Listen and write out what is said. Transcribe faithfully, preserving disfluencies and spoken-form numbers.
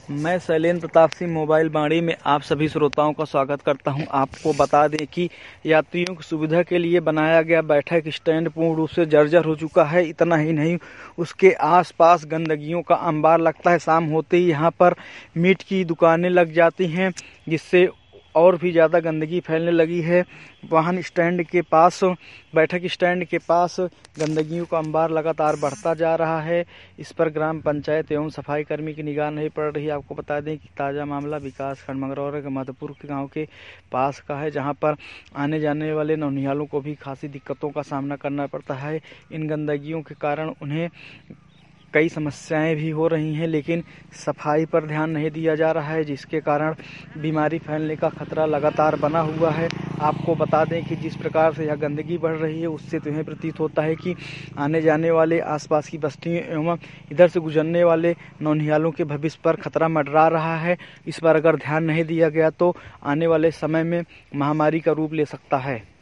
मैं शैलेंद्र प्रताप सिंह मोबाइल बाड़ी में आप सभी श्रोताओं का स्वागत करता हूं। आपको बता दें कि यात्रियों की सुविधा के लिए बनाया गया बैठक स्टैंड पूर्ण रूप से जर्जर हो चुका है। इतना ही नहीं, उसके आसपास गंदगियों का अंबार लगता है। शाम होते ही यहां पर मीट की दुकानें लग जाती हैं, जिससे और भी ज़्यादा गंदगी फैलने लगी है। वाहन स्टैंड के पास, बैठक स्टैंड के पास गंदगियों का अंबार लगातार बढ़ता जा रहा है। इस पर ग्राम पंचायत एवं सफाई कर्मी की निगाह नहीं पड़ रही है। आपको बता दें कि ताज़ा मामला विकास खंड मंगरौर के मधुपुर के गांव के पास का है, जहां पर आने जाने वाले नौनिहालों को भी खासी दिक्कतों का सामना करना पड़ता है। इन गंदगियों के कारण उन्हें कई समस्याएं भी हो रही हैं, लेकिन सफाई पर ध्यान नहीं दिया जा रहा है, जिसके कारण बीमारी फैलने का खतरा लगातार बना हुआ है। आपको बता दें कि जिस प्रकार से यह गंदगी बढ़ रही है, उससे तुम्हें प्रतीत होता है कि आने जाने वाले आसपास की बस्तियों एवं इधर से गुजरने वाले नौनिहालों के भविष्य पर खतरा मंडरा रहा है। इस पर अगर ध्यान नहीं दिया गया तो आने वाले समय में महामारी का रूप ले सकता है।